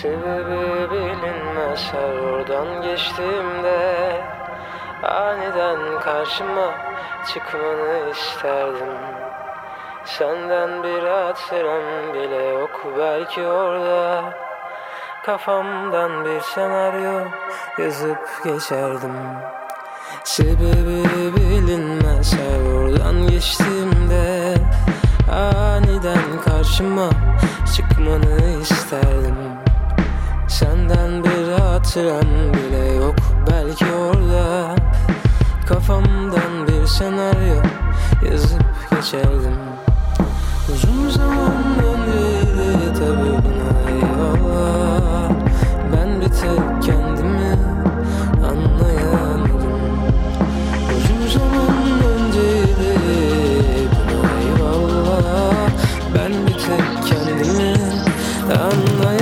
Sebebi bilinmez her oradan geçtiğimde aniden karşıma çıkmanı isterdim. Senden bir hatıram bile yok belki orada. Kafamdan bir senaryo yazıp geçerdim. Sebebi bilinmez her oradan geçtiğimde aniden karşıma çıkmanı isterdim. Senden bir hatıram bile yok belki orada. Kafamdan bir senaryo yazıp geçerdim. Uzun zaman önceydi tabi buna eyvallah. Ben bir tek kendimi anlayamadım. Uzun zaman önceydi buna eyvallah. Ben bir tek kendimi anlayamadım.